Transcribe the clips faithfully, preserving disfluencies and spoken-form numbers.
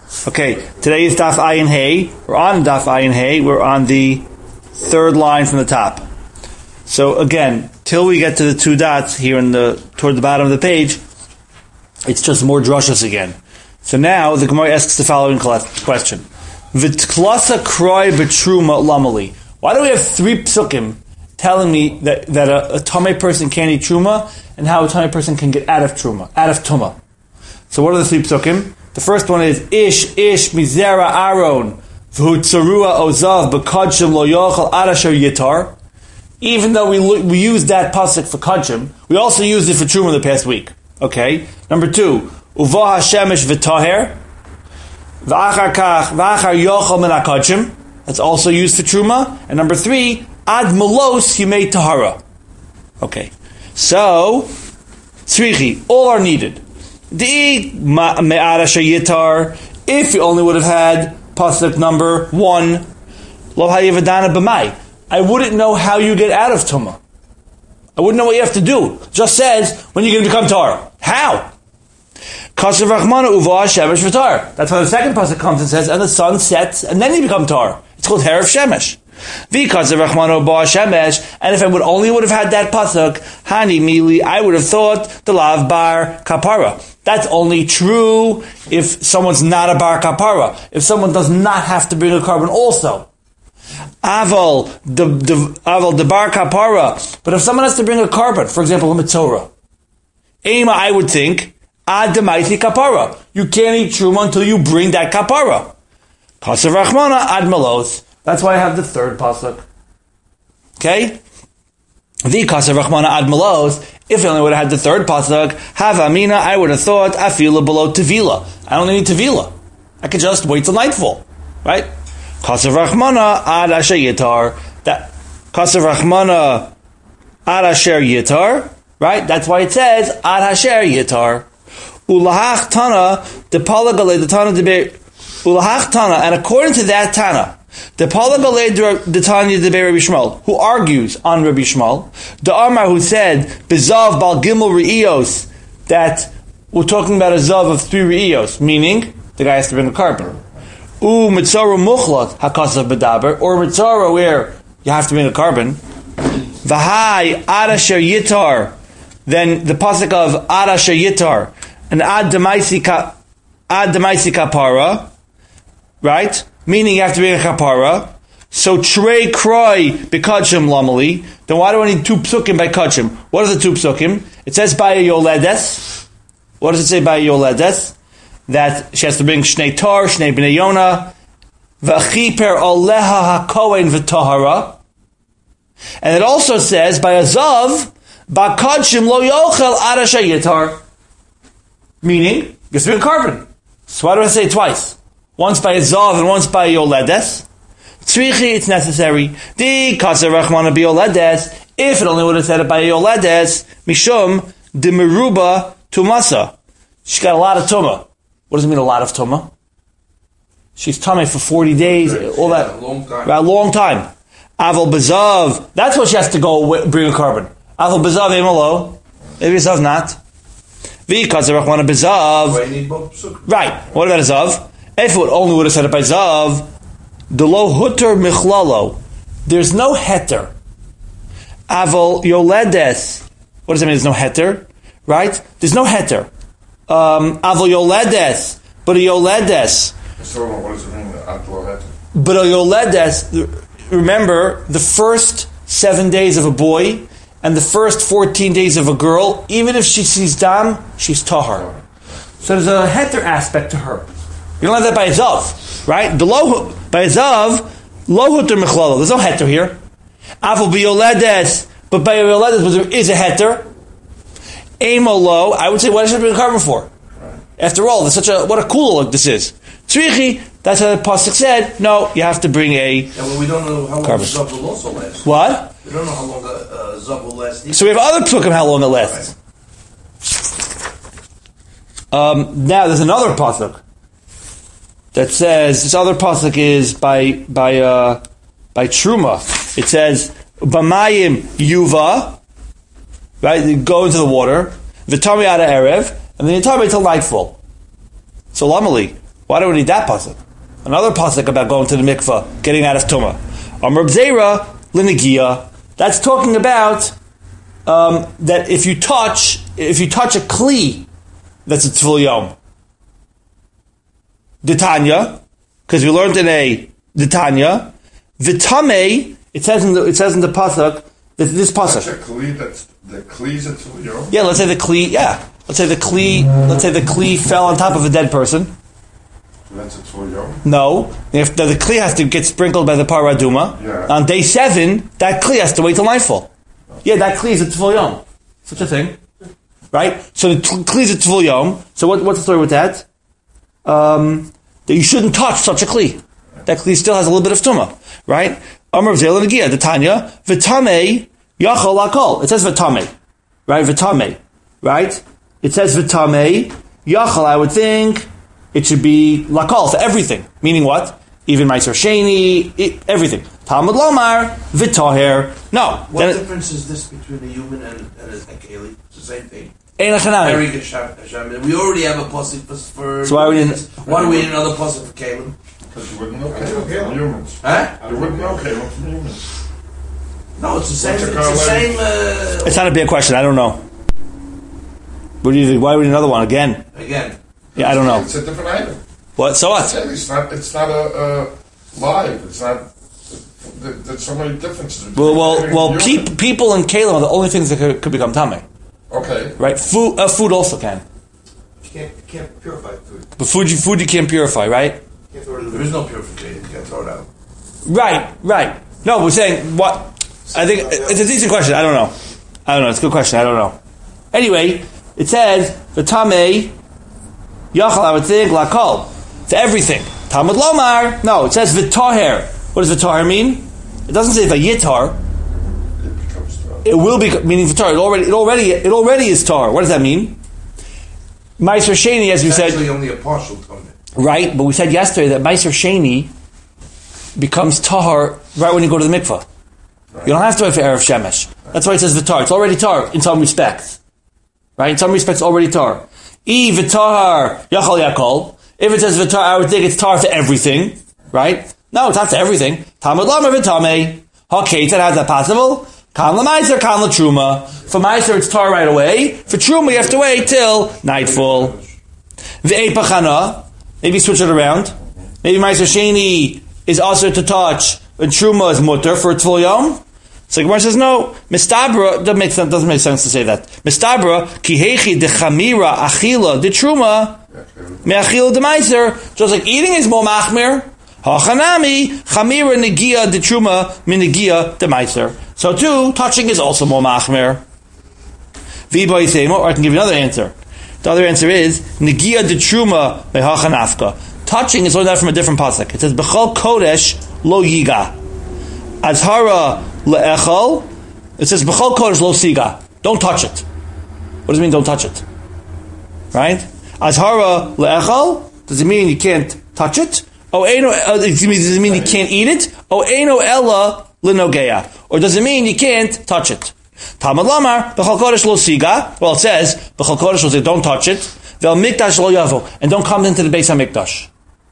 Okay, today is Daf Ayin Hay. We're on Daf Ayin Hay. We're on the third line from the top. So again, till we get to the two dots here in the toward the bottom of the page, it's just more drushas again. So now the Gemara asks the following question: V'tklasa kroy b'truma lamali. Why do we have three psukim telling me that, that a, a tamei person can't eat truma, and how a tamei person can get out of truma, out of tuma? So what are the three psukim? The first one is ish ish mizera aron v'hutzarua ozav b'kadshim lo yochel arasher yitar. Even though we we used that pasuk for kadshim, we also used it for truma the past week. Okay. Number two, uvah hashemesh v'taher v'achar kach v'achar yochel min hakadshim. That's also used for truma. And number three, ad melos yimei tahara. Okay. So tzrichi, all are needed. The me'arasha yitar, if you only would have had pasuk number one, lo hayivadana b'mai, I wouldn't know how you get out of tumah. I wouldn't know what you have to do. It just says when you're going to become tar. How? Kasav rachmana uvah shemesh v'tar. That's why the second pasuk comes and says, and the sun sets, and then you become tar. It's called herav shemesh. V'kasav rachmana uvah shemesh. And if I would only would have had that pasuk, hani mili, I would have thought the lav bar kapara. That's only true if someone's not a bar kapara. If someone does not have to bring a carbon also. Aval the the aval the bar kapara. But if someone has to bring a carbon, for example, a mitzorah, ema, I would think ad demaiti kapara. You can't eat truma until you bring that kapara. Kasav rachmana ad malos. That's why I have the third pasuk. Okay, the kasav rachmana ad malos. If I only would have had the third pasuk, have amina, I would have thought afila below tevila. I don't need tevila. I could just wait till nightfall, right? Kasav rachmana ad asher yitar. That kasav rachmana ad asher yitar, right? That's why it says ad asher yitar. Ulahach tana the palagale the tana de ulahach tana, and according to that tana, the palagale the tanya de Rabbi Shmuel, who argues on Rabbi Shmuel, the Amar who said bezav bal gimel reiyos, that we're talking about a zav of three reiyos, meaning the guy has to bring a carbon. U mitzara muchlat hakasav bedaber, or mitzara where you have to bring a carbon. V'hai adasher yitar, then the pasuk of adasher yitar, and ad demaisi ka ad demaisi kapara, right? Meaning you have to bring a kapara. So trei kroi bekadshim lamali. Then why do I need two psukim by kadshim? What are the two psukim? It says by a yoledes. What does it say by a yoledes? That she has to bring shnei tar, shnei bnei yona, v'chiper aleha hakohen v'tahara. And it also says by a zav, bakadshim lo yochel arasha yitar. Meaning, you have to bring a carbon. So why do I say it twice? Once by a zav and once by a yoledes. Tzrichi, it's necessary. Di kasav rachmana bi yoledes. If it only would have said it by a yoledes, mishum de meruba tumasa. She got a lot of tumah. What does it mean, a lot of tumah? She's tummy for forty days, all that. A long time. A long time. Aval bezav. That's what she has to go bring a carbon. Aval bezav emalo. Maybe bezav not. V'ikasav rachmana bezav. Right. What about a zav? If it only would have said it by zav, the lo hutter michlalo. There's no heter. Aval yoledes. What does that mean? There's no heter, right? There's no heter. Um, Aval yoledes, but a yoledes. So what does it mean? Aval But a yoledes. Remember, the first seven days of a boy and the first fourteen days of a girl. Even if she sees dam, she's tahar. So there's a heter aspect to her. You don't have that by a zav, right? The lo by a zav, lo hutter michlalo. There's no heter here. Aval biyoledes, but by a yoledes, there is a heter. Amolo, I would say, why should I bring a carbon for? Right. After all, there's such a what a cool look this is. Tzrichi, that's how the pasuk said. No, you have to bring a. Yeah, well, we don't know how long carbon. Zav will also last. What? We don't know how long a uh, Zav will last. Either. So we have other psukim how long it lasts. Right. Um, now there's another pasuk that says this other pasuk is by by uh, by truma. It says b'mayim yuva. Right, you go into the water, v'tami ada erev, and then you tami till nightfall. So lamali, Why do we need that pasuk? Another pasuk about going to the mikvah, getting out of tumah. Amar b'zeira l'negia. That's talking about um, that if you touch, if you touch a kli, that's a tefil yom. D'Tanya, because we learned in a D'Tanya, v'tamei. It says in the it says in the pasuk that this pasuk. That's a kli. That's the kli's a tefil yom. Yeah, let's say the kli. Yeah, let's say the kli. Let's say the kli fell on top of a dead person. That's a tefil yom. No, if the, the kli has to get sprinkled by the paraduma yeah. on day seven, that kli has to wait till nightfall. Yeah, that kli is a tefil yom. Such a thing, right? So the kli is a tefil yom. So what, what's the story with that? Um, that you shouldn't touch such a kli. That kli still has a little bit of tumah, right? Amar v'zeila negia, the Tanya, v'tamei yachol lakol. It says v'tamei, right? V'tamei, right? It says v'tamei yachol. I would think it should be lakol for everything. Meaning what? Even meiser sheni, everything. Talmud lomar v'toher. No. What difference is this between a human and, and a keli? It's the same thing. Ein achanami. Very good, Hashem. We already have a pasuk for, for so why we didn't? Why do we need another pasuk for kelim? Because you wouldn't know kelim from humans. Huh? You wouldn't know kelim from humans. No, it's the same. What's It's the the same. Uh, it's not a big question. I don't know. What do you think? Why do we need another one again? Again. Yeah, I don't know. It's a different item. What? So what? It's not. It's not a uh, live. It's not. There's so many differences. Well, well, well. Pe- people and kelim are the only things that could, could become tamei. Okay. Right. Food. Uh, food also can. You can't, you can't purify food. But food, you food you can't purify, right? You can't There is no purification. You can't throw it out. Right. Right. No, we're saying what? I think it's a decent question. I don't know. I don't know. It's a good question. I don't know. Anyway, it says the tamei yachal. I would think lakol. It's everything. Talmud lomar. No, it says v'toher. What does v'toher mean? It doesn't say vayitar. It will be meaning v'toher. It already. It already. It already is tar. What does that mean? Meiser sheni, as we it's said. Actually, only a partial tumah. Right, but we said yesterday that Meiser Sheni becomes tahar right when you go to the mikvah. Right. You don't have to wait for Erev Shemesh. Right. That's why it says v'tar. It's already tar in some respects. Right? In some respects, already tar. E v'tahar yachal yakol. If it says v'tar, I would think it's tar for everything. Right? No, it's not for everything. Talmud lama v'tamei. Okay, how is that possible? Kan l'meiser, kan l'truma. For meiser, it's tar right away. For truma, you have to wait till nightfall. V'epachana. Maybe switch it around. Maybe Meiser Sheni is also to touch, and Truma is mutter for a Tvul Yom. So Gemara says no. Mistabra doesn't make sense. Doesn't make sense to say that. Mistabra kihechi de chamira achila de Truma meachila de Meiser. Just like eating is more machmir. Hachanami chamira negia de Truma minegia de Meiser. So too, touching is also more machmir. V'boy semo. Or I can give you another answer. The other answer is Negia de Truma mehachanafka. Touching is learned out from a different pasuk. It says B'chol Kodesh lo yiga. Azhara le'echol. It says B'chol Kodesh lo siga. Don't touch it. What does it mean? Don't touch it. Right? Azhara le'echol. Does it mean you can't touch it? Oh, eno. Uh, does it mean you can't eat it? Oh, eno ella lenogea. Or does it mean you can't touch it? Talmud lamar b'chol kodesh lo siga. Well, it says b'chol kodesh lo siga. Don't touch it. Vel mikdash lo yavo, and don't come into the Beis HaMikdash.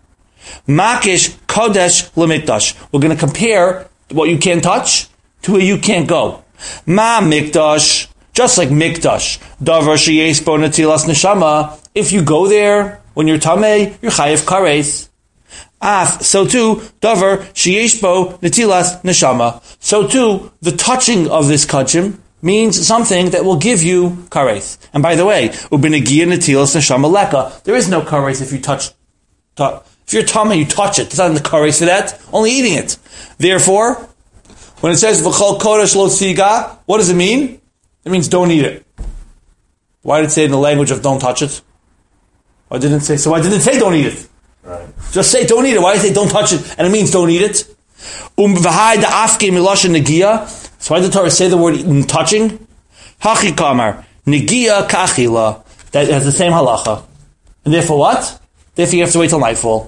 Makish kodesh lo mikdash. We're going to compare what you can't touch to where you can't go. Ma mikdash, just like mikdash. Davar sheyesh bo netilas neshama. If you go there when you're tamei, you're chayev kares. Af, so too, davar sheyesh bo netilas neshama. So too, the touching of this kachim means something that will give you kares. And by the way, ubinigia netilas neshama leka. There is no kares if you touch. touch if you're tamei, you touch it. There's not the kares for that. Only eating it. Therefore, when it says v'chol kodesh lo siga, what does it mean? It means don't eat it. Why did it say in the language of don't touch it? Why didn't it say so? Why didn't it say don't eat it? Right. Just say don't eat it. Why did it say don't touch it? And it means don't eat it. Um v'hai da afke miloshen negia. So why did the Torah say the word touching? Hachi kamar negia kachila. That has the same halacha. And therefore what? Therefore you have to wait till nightfall.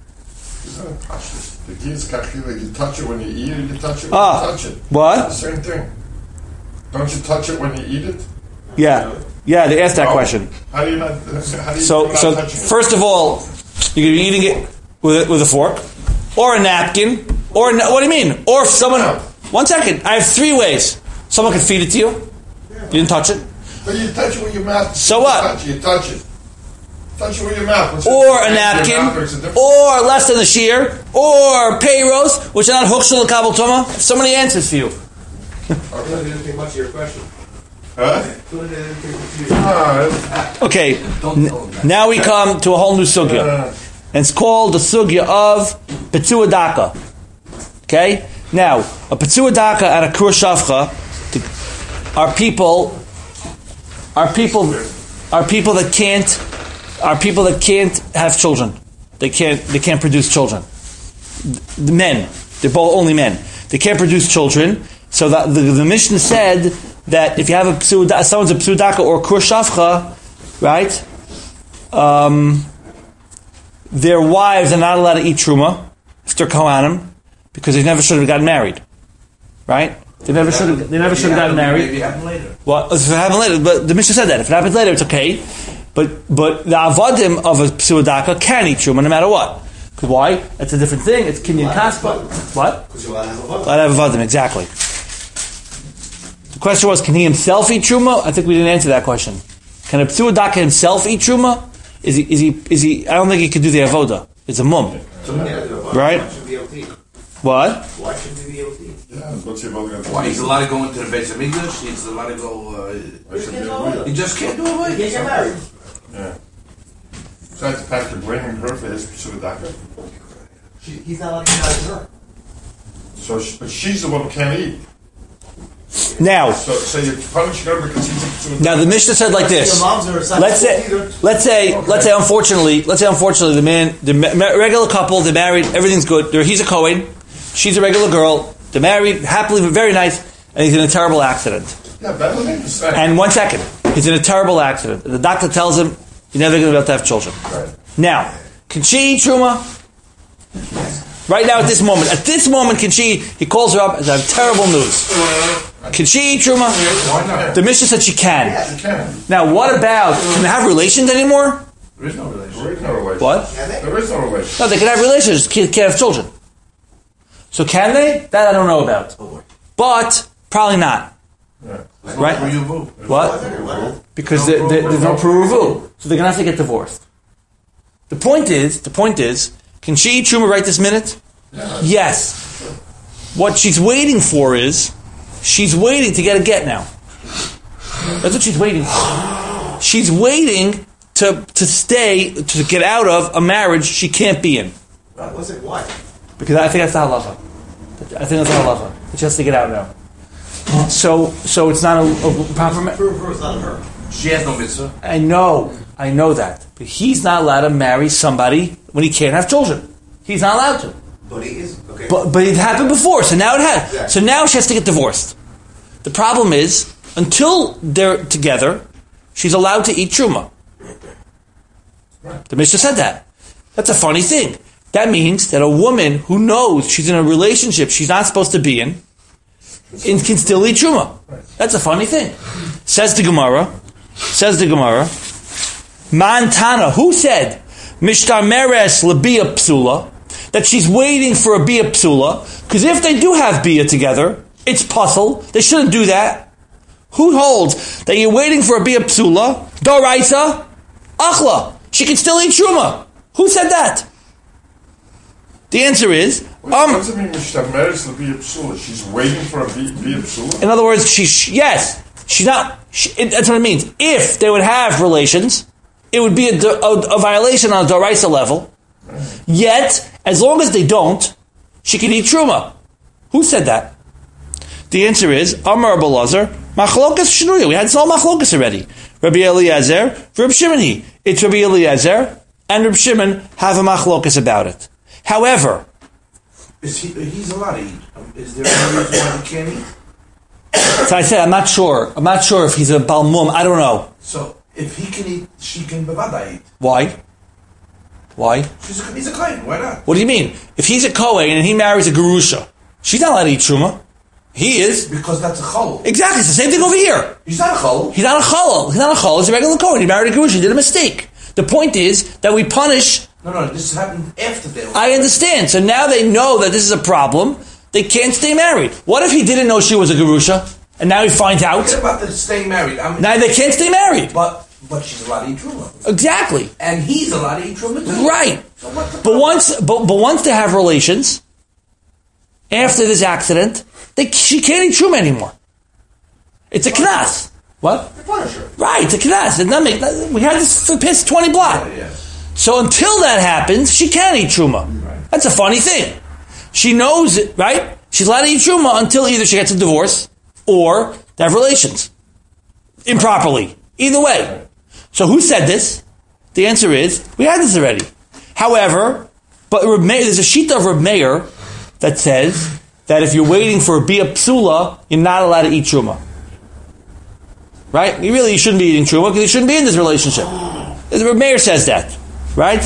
The gears kachila. You touch it when you eat it. You touch it when ah, you touch it. What? It's the same thing. Don't you touch it when you eat it? Yeah, yeah. They asked that oh. question. How do you not? How do you so, not so touching it? first of all, You could be eating it with a, with a fork, or a napkin, or a, what do you mean? Or if someone. One second. I have three ways. Someone can feed it to you. You didn't touch it. But you touch it with your mouth. So you what? Touch it, you touch it. Touch it with your mouth. What's Or it? a napkin, or less than a shear, or payros, which are not hukshel kabel tuma. So many answers for you. I didn't think much of your question. Huh? Ah, Okay, n- now we come to a whole new sugya. And it's called the sugya of Petzua Daka. Okay? Now, a Petzua Daka and a Kur Shavcha are people are people are people that can't are people that can't have children. They can't they can't produce children. The men. They're both only men. They can't produce children. So that the, the Mishnah said that if you have a pseuda, someone's a pseudaka or kur shavcha, right? Um, their wives are not allowed to eat truma if they're kohanim because they never should have gotten married, right? They never should have. They never should have gotten married. Maybe happen later. Well, if it happened later, but the Mishnah said that if it happens later, it's okay. But but the avodim of a pseudaka can eat truma no matter what. Because why? That's a different thing. It's kinyan kaspa. What? Because you're allowed to have a vote. Allowed to have avodim, exactly. The question was, can he himself eat truma? I think we didn't answer that question. Can a pseudaka himself eat truma? Is he? Is he? Is he? I don't think he could do the avoda. It's a mum, right? Why should be able to eat? What? Why should we be able to eat? yeah, what's your brother Why? He's allowed to go into the Beit HaMikdash. He's allowed to go. Uh, he just can't do He away. can't get married. Yeah. So I have to pack the bringing her for his pseudaka. She, he's not allowed to get married to her. So, she, but she's the one who can't eat. Now, So, so you're punishing her because he's a pseudaka. now the Mishnah said like this. Your moms are a Let's say, let's say, let's say, unfortunately, let's say, unfortunately, the man, the ma- regular couple, they're married, everything's good. They're, he's a Kohen, she's a regular girl. They're married, happily, very nice, and he's in a terrible accident. Yeah, that would make sense. And one second, he's in a terrible accident. The doctor tells him you're never going to be able to have children. Right. Now, can she eat truma? Right now, at this moment, at this moment, can she? He calls her up and says, "I have terrible news. Can she eat truma?" Why not? The Mishnah said she can. She can. Now, what about? Can they have relations anymore? There is no relation. There is no relation. What? There is no relation. No, they can have relations. Can't, can't have children. So can they? That I don't know about. But probably not. Yeah. Right? For you, boo. What? Because there, there, there's no peruvu, so they're gonna have to get divorced. The point is, the point is, can she eat truma right this minute? Yeah. Yes. What she's waiting for is, she's waiting to get a get now. That's what she's waiting for. She's waiting to to stay, to get out of a marriage she can't be in. What's it? Why? Because I think that's the halacha. I think that's the halacha. She has to get out now. So, so it's not a, a proper. Ma- Her, her, it's not her. She has no mitzvah. I know, I know that, but he's not allowed to marry somebody when he can't have children. He's not allowed to. But he is. Okay. But but it happened before, so now it has. Yeah. So now she has to get divorced. The problem is, until they're together, she's allowed to eat truma. The Mishnah said that. That's a funny thing. That means that a woman who knows she's in a relationship she's not supposed to be in, and can still eat truma. That's a funny thing. Says the Gemara. Says the Gemara. Mantana, who said Mishtar Meres Labia Psula? That she's waiting for a Bia Psula, because if they do have Bia together, it's puzzle. They shouldn't do that. Who holds that you're waiting for a Bia Psula? Doraisa? Achla. She can still eat Truma. Who said that? The answer is, What um, does it mean, Mishtameres L'Bia Psula? She's waiting for a Bia Psula? in other words, she's, yes, she's not, she, it, that's what it means. If they would have relations, it would be a, a, a violation on a Doraisa level. Yet, as long as they don't, she can eat Truma. Who said that? The answer is, Amar Belazar, Machlokas Shnuya. We had some Machlokas already. Rabbi Eliezer, Rabbi Shimon. It's Rabbi Eliezer and Rabbi Shimon have a Machlokas about it. However, Is he? He's allowed to eat. Is there any reason why he can't eat? so I said, I'm not sure. I'm not sure if he's a Balmum. I don't know. So if he can eat, she can bevada eat. Why? Why? She's a, he's a kohen. Why not? What do you mean? If he's a Kohen and he marries a Gerusha, she's not allowed to eat Truma. He is. Because that's a chol. Exactly. It's the same thing over here. He's not a chol. He's not a Chalal. He's not a Chalal. He's a regular Kohen. He married a Gerusha. He did a mistake. The point is that we punish No, no, this happened after they were I understand. So now they know that this is a problem. They can't stay married. What if he didn't know she was a Gerusha, and now he finds out? Forget about the staying married. I mean, Now they can't stay married. but but she's allowed to eat truma, Exactly. and he's allowed to eat truma too. Right. So what's the But problem? once, but, but once they have relations, after this accident, they, she can't eat truma anymore. It's a knas. What? The Punisher. Right, it's a knas. It doesn't make, we had this for piss twenty block. Yeah, yeah. So until that happens, she can't eat truma. That's a funny thing. She knows it, right? She's allowed to eat truma until either she gets a divorce or they have relations improperly. Either way. So who said this? The answer is, we had this already. However, but Reb Meir, there's a sheet of Reb Meir that says that if you're waiting for a bia psula, you're not allowed to eat truma. Right? You really you shouldn't be eating truma because you shouldn't be in this relationship. Reb Meir says that. Right?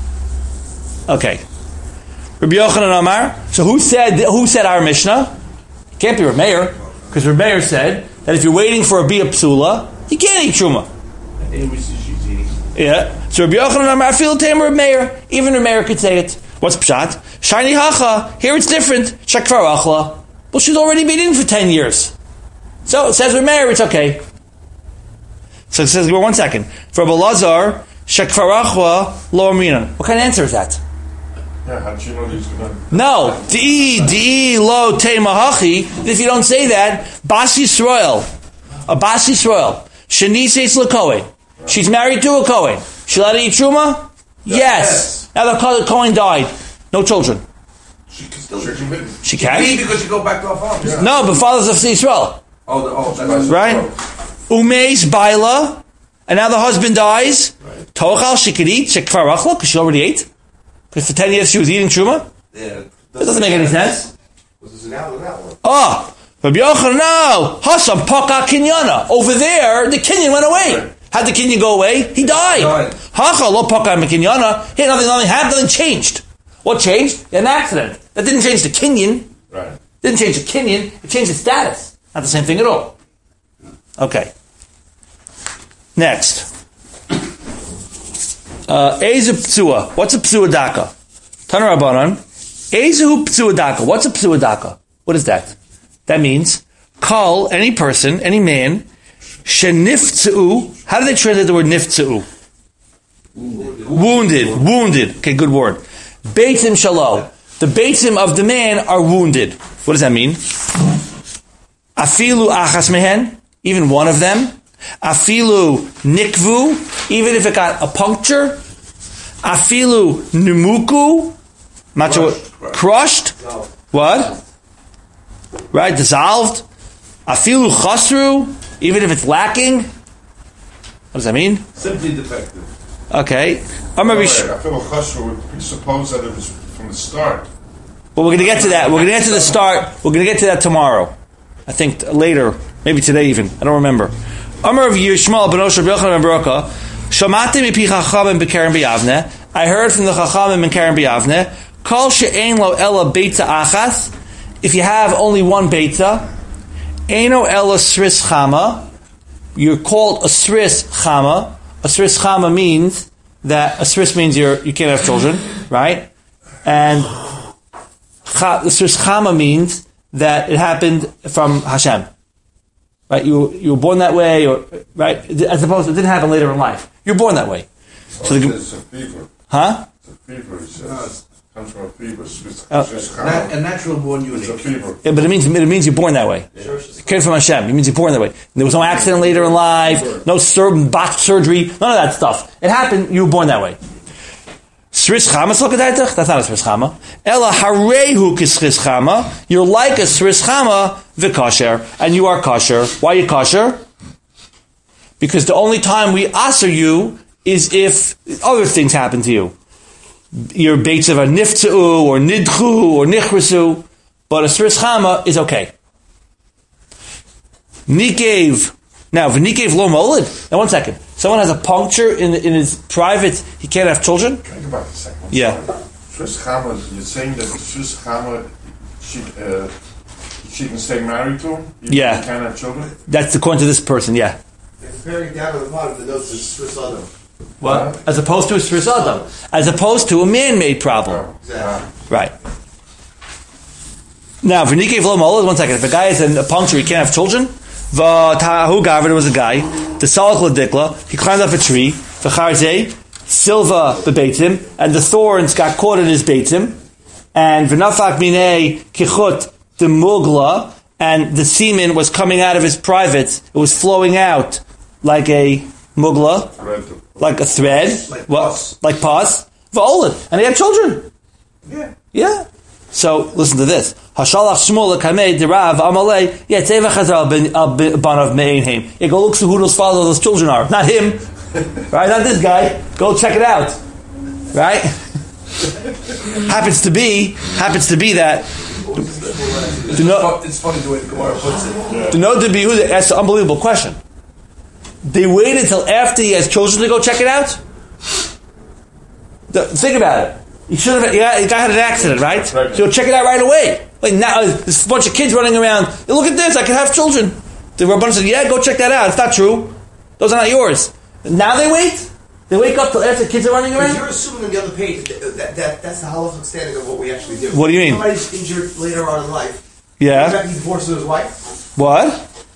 Okay. Rabbi Yochanan Amar. So who said who said our Mishnah? It can't be Reb Meir, because Reb Meir said that if you're waiting for a bia psula, you can't eat truma. And we see she's eating. Yeah. So Rabbi Yochanan Amar, I feel the tamer Reb Meir. Even Reb Meir could say it. What's pshat? Shiny hacha. Here it's different. Shakfar achla. Well, she's already been in for ten years. So it says Reb Meir, it's okay. So it says, well, one second. For Rabbi Lazar, Shakfar achla lo minan. What kind of answer is that? Yeah, how did you know he's going to... No, di di lo te mahachi. If you don't say that, Bas Yisrael, a Bas Yisrael, sheni seis lekohen. She's married to a Kohen. She allowed to eat truma? Yes. Yes. Now the Co- Kohen died, no children. She can still drink it. She Me can. because you go back to our farm. Yeah. No, but fathers of Yisrael, Oh, the, oh, that's right? Umeis baila, and now the husband dies. Tochal, she could eat shekfar achla because she already ate. Because for ten years she was eating truma. Yeah. That doesn't make any sense. Was this an out or that one? Oh, Rabbi Yochanan, no. Hasam paka kinyana. Over there, the kinyan went away. How'd the kinyan go away? He died. Died. Hacha lo paka kinyana. Hey, nothing, nothing happened, nothing changed. What changed? An accident. That didn't change the kinyan. Right. Didn't change the kinyan. It changed the status. Not the same thing at all. Okay. Next. Uh, Eza ptsua. What's a ptsua daka? Tanar Rabbanan. Ezehu ptsua daka. What's a ptsua daka? What is that? That means, call any person, any man, sheniftzeu. How do they translate the word niftzeu? Wounded. Wounded. Wounded. Okay, good word. Beitzim shalo. The beitzim of the man are wounded. What does that mean? Afilu achas mehen. Even one of them. Afilu nikvu. Even if it got a puncture. Afilu nimuku. Macho, crushed. No. What? Right, dissolved. Afilu chasru. Even if it's lacking. What does that mean? Simply defective. Okay. I'm gonna be. I feel a chashu would presuppose that it was from the start. Well, we're going to get to that. We're going to get to the start. We're going to get to that tomorrow. I think later, maybe today even. I don't remember. Amar of Yishmael ben Osher B'Yochanan ben Barucha, Shamati mipi Chachamim b'Keren B'Yavneh. I heard from the Chachamim in Keren B'Yavneh. Kol she'ein lo ela beitza achas. If you have only one beitza, eino ela sris chama. You're called a sris chama. A sris chama means that a sris means you're you can't have children, right? And the sris chama means that it happened from Hashem. Right, you you were born that way, or right, as opposed to it didn't happen later in life. You're born that way. So the, it's a fever. huh? It's a fever. It says. Comes from a fever. It's, it's, Oh. it's Na- a natural born It's a unit. fever. Yeah, but it means it means you're born that way. It came from Hashem. It means you're born that way. There was no accident later in life, no sur- botched surgery, none of that stuff. It happened. You were born that way. Sris chama slokadaitach? That's not a sris chama. Ela harehu kisris chama. You're like a sris chama v'kosher, and you are kosher. Why are you kosher? Because the only time we aser you is if other things happen to you. Your beits of a niftzeu or nidchu or nichrisu, but a sris chama is okay. Nikev. Now, v'nikev lo molid. Now, one second. Someone has a puncture in in his private. He can't have children. Think about it a second. I'm Yeah. sorry. Swiss Chama, you're saying that the Swiss Chama, she, uh, she can stay married to him? Even Yeah. if She can't have children? That's according to this person. Yeah. Comparing down to the bottom, the notes is Swiss other. What? As opposed to a Sfris Adam. As opposed to a man-made problem. Exactly. Right. Now, for Nikei V'lo, one second. If a guy has a puncture, he can't have children. V'tahu Gavar, there was a guy. The Salach L'Dikla, he climbed up a tree. V'charzeh, Silva bebeitim, and the thorns got caught in his beitim. And V'nafak minei kichut the mugla, and the semen was coming out of his privates. It was flowing out like a mugla, like a thread, Like well, pus. like pus. V'olid, and he had children. Yeah. Yeah. So listen to this. Hashalach Shmuel Kamei Derav Amalei. Yeah, Teva Chazal ben Banav Meinheim. Yeah, go look see who those fathers of those children are. Not him, right? Not this guy. Go check it out, right? happens to be happens to be that. It's, Do not, it's funny the way the Gemara puts it. to know to be who that's an unbelievable question. They waited until after he has children to go check it out. The, think about it. You should have. Yeah, the guy had an accident, right? So you'll check it out right away. Like now, uh, there's a bunch of kids running around. Hey, look at this! I can have children. The Rabban said, "Yeah, go check that out. It's not true. Those are not yours." Now they wait. They wake up till after the kids are running But around. you're assuming on the other page that, that, that that's the halachic standing of what we actually do. What do you mean? Somebody's injured later on in life. Yeah. In fact, he's divorced with his wife. What?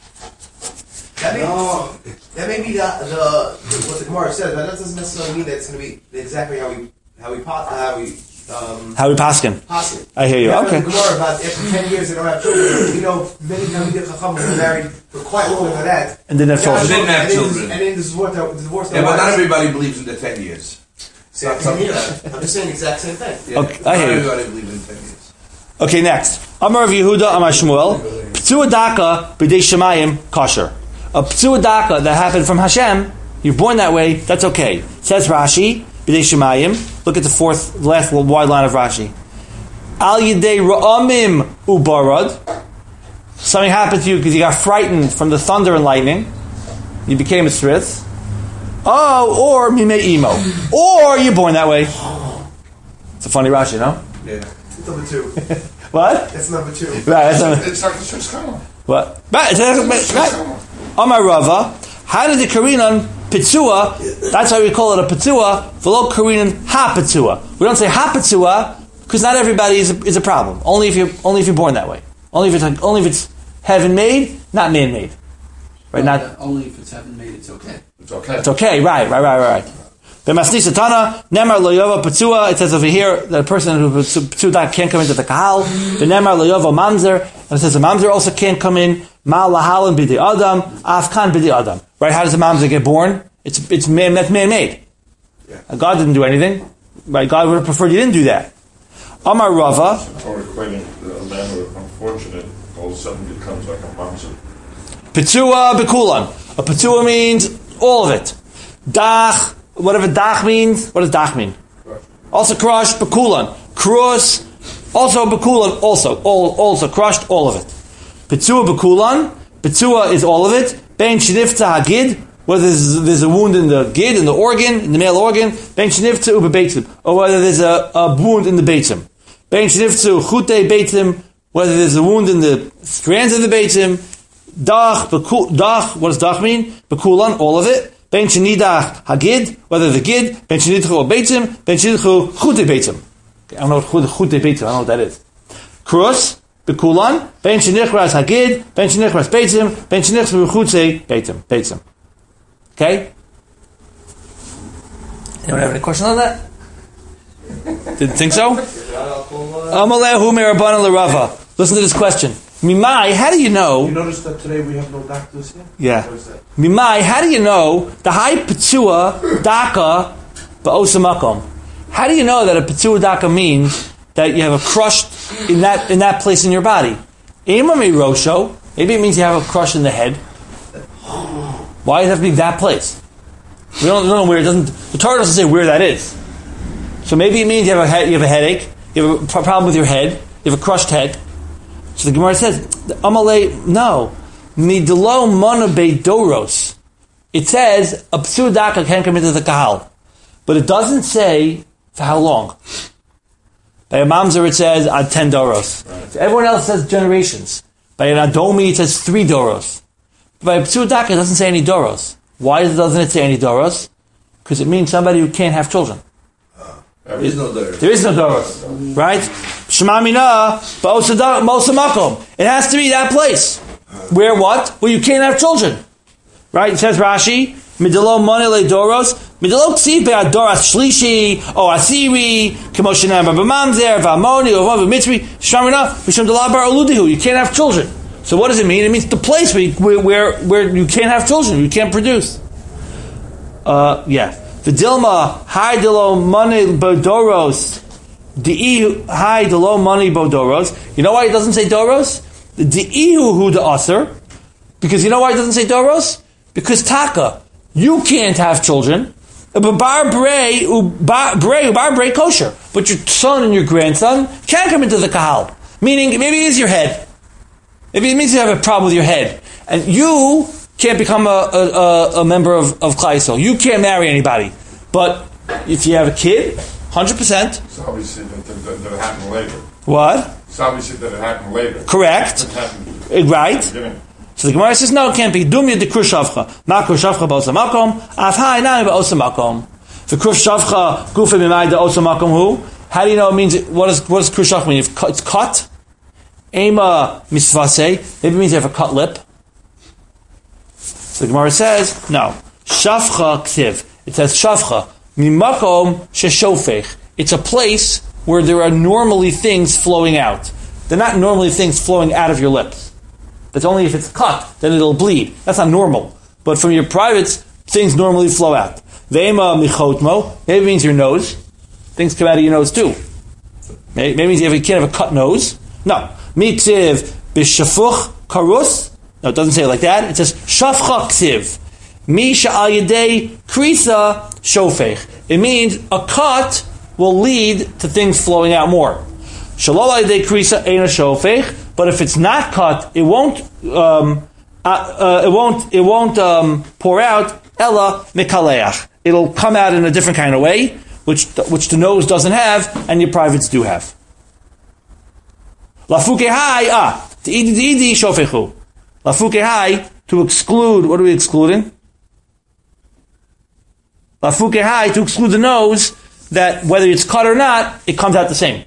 That may, No. that may be the, the what the Gemara says, but that doesn't necessarily mean that it's going to be exactly how we how we pot how we um, How we paskin? pass it. I hear you. We have Okay. The Gemara about after ten years they don't have children. You know, many Talmidei Chacham were married for quite longer than that. And didn't have children. Didn't have and in- children. And in the divorce, the divorce, Yeah, but not everybody believes in the ten years. Same Not something here. that- I'm just saying the exact same thing. Yeah, Okay, I not hear you. everybody believes in ten years. Okay, next. Amar of Yehuda, Amar Shmuel. P'tua daka b'dei shemayim kosher. A p'tua daka that happened from Hashem, you're born that way, that's okay. Says Rashi, b'dei shemayim. Look at the fourth, last wide line of Rashi. Al yidei ra'amim ubarad. Something happened to you because you got frightened from the thunder and lightning. You became a srith. Oh, or mimei imo. Or you're born that way. It's a funny Rashi, no? Yeah. That's number two. What? That's number two. Right, that's not, It's like the Swiss Chama. what? Right, it's- right. Amar Rava, how did the Karinan Pitzua, that's why we call it a Pitzua, v'lo Karinan ha Pitzua. We don't say ha Pitzua, because not everybody is a, is a problem. Only if you're, only if you're born that way. Only if it's, like, only if it's heaven made, not man made. Right, not, Uh, only if it's heaven made, it's okay. It's okay. it's okay, right, right, right, right. B'masni satana, nemar lo yova Pitzua, it says over here that a person who Pitzua can't come into the kahal, v'nemar lo yova mamzer, and it says the mamzer also can't come in, ma lahalan b'di adam, afkan b'di adam. Right, how does the mamzer get born? It's, it's man, that's man-made. Yeah. God didn't do anything. Right, God would have preferred you didn't do that. Amar Rava, Or equating a man who is unfortunate, all of a sudden becomes like a monster. Pitzua bekulan. A pitzua means all of it. Dach, whatever dach means, what does dach mean? Also crushed, bekulan. Krus, also bekulan, also, all, also crushed, all of it. Pitzua bekulan, pitzua is all of it. Ben shnifta hagid, whether there's, there's a wound in the gid, in the organ, in the male organ, ben shnifta ube beitzim, or whether there's a, a wound in the beitzim. Ben shnifta chute beitzim, whether there's a wound in the strands of the beitzim. Dach, beku, dach, what does dach mean? Bekulan, all of it. Ben shenidach hagid, whether the gid, ben shenidchu beitzim, ben shenidchu chute beitzim. Okay, I don't know what chute beitzim, I don't know what that is. Krus, bekulan, ben shenichras hagid, ben shenichras beitzim, ben shenichras chute beitzim, beitzim. Okay? Anyone have any questions on that? Didn't think so? Amalehu merabana l'rava. Listen to this question. Mimai, how do you know? You notice that today we have no doctors here? Yeah. What is that? Mimai, how do you know the high pitzua daka ba'osamakom? How do you know that a pitzua daka means that you have a crushed in that in that place in your body? Imami rosho, maybe it means you have a crush in the head. Why does it have to be that place? We don't, we don't know where it doesn't. The Torah doesn't say where that is. So maybe it means you have a head, you have a headache, you have a pro- problem with your head, you have a crushed head. So the Gemara says, Amalei, no. Midlo monabe doros. It says, a p'sua daka can't come into the kahal. But it doesn't say for how long. By a mamzer it says, ad ten doros. So everyone else says generations. By an adomi it says three doros. By a p'sua daka it doesn't say any doros. Why doesn't it say any doros? Because it means somebody who can't have children. There is no there. There is no doros, right? Shema mina ba'osa makom. It has to be that place. Where what? Where you can't have children. Right? It says Rashi, midelo monele doros, midelo ksiv be'adoras shlishi, o asiri, kemoshenam b'mamzer, v'amoni, o v'mitzri, shema mina, v'shem delabar oludihu. You can't have children. So what does it mean? It means the place where you, where, where you can't have children, you can't produce. Uh, yeah. The Dilma, hi delo money bodoros, di hi delo money bodoros. You know why it doesn't say doros? The di'ihu hu de aser. Because you know why it doesn't say doros? Because taka, you can't have children. But bar brei u bar brei kosher. But your son and your grandson can't come into the kahal. Meaning, maybe it is your head. Maybe it means you have a problem with your head. And you can't become a, a, a member of, of Klal Yisrael. You can't marry anybody. But if you have a kid, one hundred percent. It's obviously that, that, that, that it happened later. What? It's obviously that it happened later. Correct. It happened right. The so the Gemara says, no, it can't be. Dumya de krushavcha. Ma krushavcha ba'osa makom. Af hai nai ba'osa makom. The krushavcha gufa b'mai de osa makom hu. How do you know it means, what does, what does krushavcha mean? If it's cut? Ema misvase. Maybe it means you have a cut lip. So the Gemara says, no. Shavcha ktiv. It says shavcha. Mimakom sheshofech. It's a place where there are normally things flowing out. They're not normally things flowing out of your lips. That's only if it's cut, then it'll bleed. That's not normal. But from your privates, things normally flow out. Ve'ema michotmo. Maybe it means your nose. Things come out of your nose too. Maybe it means you have, you can't have a cut nose. No. Mitziv b'shafuch karus. No, it doesn't say it like that. It says shafcha ksiv. Mi sha'al yedei krisa shofech. It means a cut will lead to things flowing out more. Shalol yedei krisa eina shofech. But if it's not cut, it won't. Um, uh, uh, it won't. It won't um, pour out. Ella mikaleach. It'll come out in a different kind of way, which which the nose doesn't have, and your privates do have. Lafuke hai ah the idi shofechu. Lafuke hai to exclude. What are we excluding? Lafuke hai to exclude the nose, that whether it's cut or not, it comes out the same.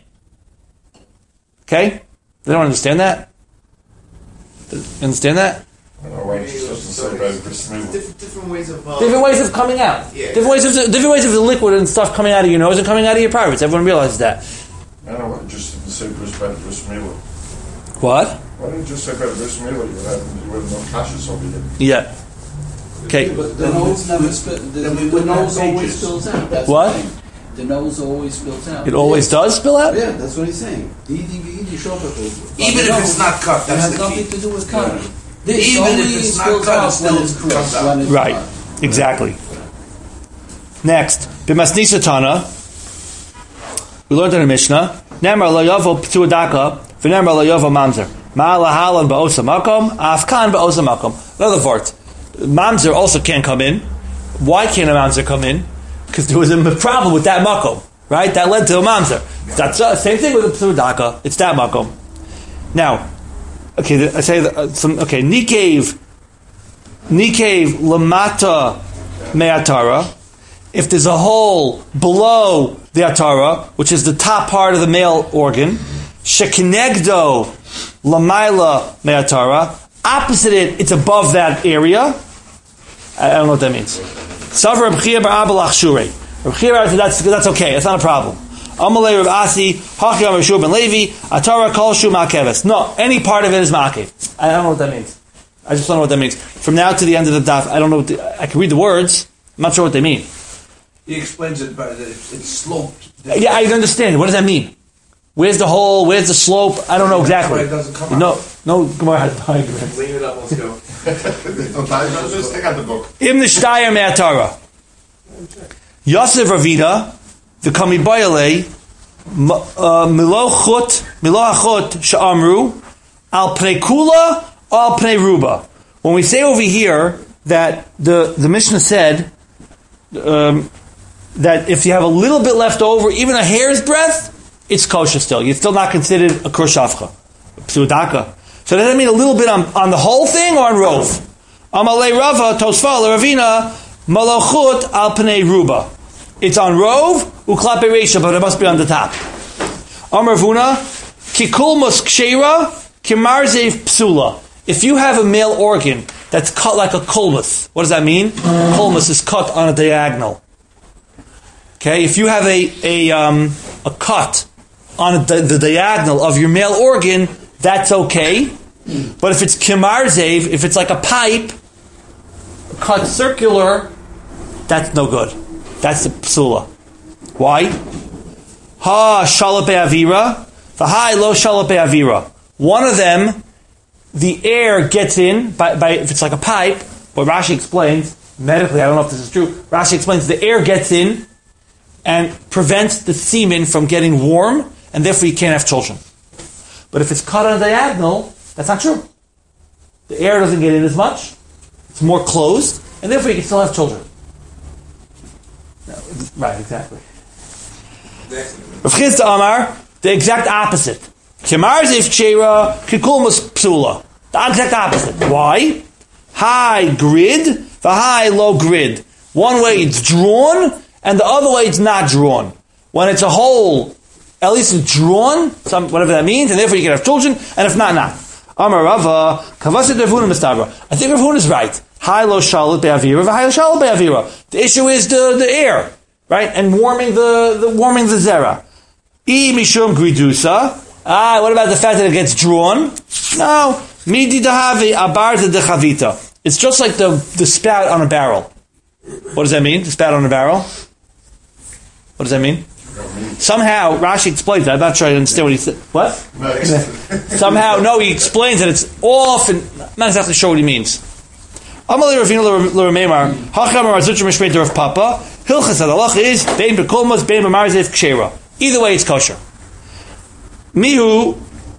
Okay? They don't understand that? You understand that? I don't know why it doesn't say about bris milah. Different, different ways of uh, different ways of coming out. Yeah. Different ways of different ways of the liquid and stuff coming out of your nose and coming out of your privates. Everyone realizes that. I don't know why it just didn't say bris about bris milah. What? Why didn't you just say about bris milah? You would have you would have no kashas over here. Yeah. Okay. But the nose never spill. The, then we the wouldn't nose have always pages. spills out. That's What? the thing. The nose always spills out. It always does spill out? Yeah, that's what he's saying. The the the shofech. Even if it's not cut, It that's has the nothing key. to do with cutting. Yeah. This Even only if it's not spills cut, it out still when it's comes crushed, out. when it's Right. cut. Exactly. Next, b'masnisa tana, we learned in the Mishnah. Nemar lo yavo p'tuadaka, v'nemar lo yavo mamzer. Ma'alahalan ba'osa makom, afkan ba'osa makom. Another part. Mamzer also can't come in. Why can't a mamzer come in? Because there was a problem with that makom, right? That led to a mamzer. That's uh, same thing with the p'tuadaka. It's that makom. Now, okay, I say that, uh, some. Okay, nikev, nikev lamata me'atara. If there's a hole below the atara, which is the top part of the male organ, shekinegdo lamaila me'atara. Opposite it, it's above that area. I don't know what that means. Savar Reb Chia bar Abba l'achshurei. Reb Chia said that's that's okay. It's not a problem. Amalei Reb Asi Hachi Amar Shur ben Levi Atara Kol Shu Ma'akeves. No, any part of it is ma'akev. I don't know what that means. I just don't know what that means. From now to the end of the daf, I don't know. What the, I can read the words. I'm not sure what they mean. He explains it by that it's, it's sloped. Yeah, I understand. What does that mean? Where's the hole? Where's the slope? I don't know exactly. It doesn't come No, out. no. Gemara has diagrams. Lean it up, let's go. Don't I know this? I got the book. Im Nishtayar Me'atara. Yosef Ravida, the Kamibayale, Milochot, Milochot Sha'amru, Al Pnei Kula, Al Pnei Ruba. When we say over here that the, the Mishnah said um, that if you have a little bit left over, even a hair's breadth, it's kosher still. You're still not considered a kurshavcha, pseudaka. So does that mean a little bit on, on the whole thing or on rov? Amalei Rava Tosfa Ravina Malachut al pnei ruba. It's on rov, uklape reisha, but it must be on the top. Amar Vuna, kikulmus kshera, kimarzev psula. If you have a male organ that's cut like a kulmus, what does that mean? Kulmus is cut on a diagonal. Okay, if you have a a um, a cut on the, the diagonal of your male organ, that's okay. But if it's kimarzev, if it's like a pipe, cut circular, that's no good. That's the psula. Why? Ha shalap avira, v'hai lo shalap avira. One of them, the air gets in by, by if it's like a pipe. What Rashi explains medically, I don't know if this is true. Rashi explains the air gets in and prevents the semen from getting warm, and therefore you can't have children. But if it's cut on a diagonal, that's not true. The air doesn't get in as much. It's more closed, and therefore you can still have children. No, right, exactly. Rav Chisda Amar, the exact opposite. Kemarzev kshera, kikulmus psula. The exact opposite. Why? High grid, the high low grid. One way it's drawn, and the other way it's not drawn. When it's a hole, at least it's drawn, some whatever that means, and therefore you can have children, and if not, not. Amar Rava, kavasid Rav Huna mistabra. I think Rav Huna is right. High low shalit be'avira, v'high low shalit be'avira. The issue is the, the air, right, and warming the, the warming the zera. I mishum gridusa. Ah, what about the fact that it gets drawn? No. Midi dahavi abarta dechavita. It's just like the, the spout on a barrel. What does that mean? The spout on a barrel? What does that mean? Somehow, Rashi explains that. I'm not sure I understand what he said. What? Somehow, no, he explains that it's off and I'm not exactly sure what he means. Amali Ravina l'Ramemar, Hacham Marzutra Mishmei of Papa, Hilchas Adalach is Bein Bekolmas, Bein Bemarzev Kshera. Either way, it's kosher. Mihu,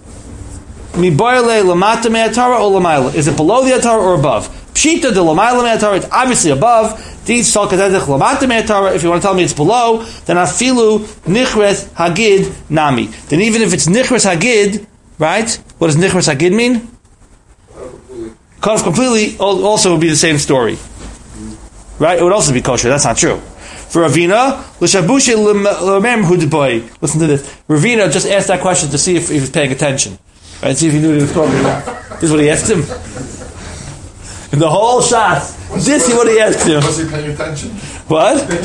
Miboyle Lamata Me'atara or Lamaila. Is it below the Atara or above? Pshita de Lamaila Me'atara, it's obviously above. These Salkadedech Lamata Me'atara, if you want to tell me it's below, then Afilu Nichres Hagid Nami. Then even if it's Nichres Hagid, right? What does Nichres Hagid mean? Cut off completely also would be the same story. Right? It would also be kosher. That's not true. For Ravina, L'shabushe l'mem hudboy. Listen to this. Ravina just asked that question to see if he was paying attention. Right? See if he knew what he was talking about. This is what he asked him. In the whole shot. This is what he asked him. Was he paying attention? What? I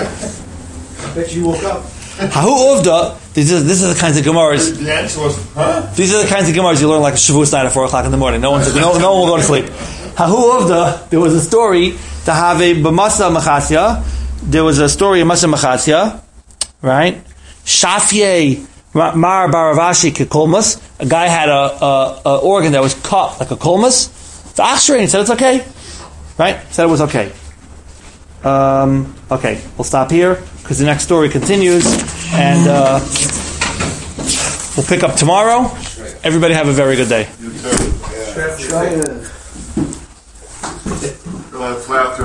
bet you woke up. Hahu uvda. These are, this is the kinds of Gemaras. The answer was, huh? These are the kinds of Gemaras you learn like a Shavuos night at four o'clock in the morning. No one's no, no one will go to sleep. Hahu uvda. There was a story to have a b'masa machasya. There was a story of masa machasya, right? Shafye mar baravashi kekolmas. A guy had a, a, a organ that was cut like a kolmas. The Achshrein said it's okay, right? Said it was okay. Um, okay, we'll stop here because the next story continues, and uh, we'll pick up tomorrow. Everybody have a very good day. You too. Yeah.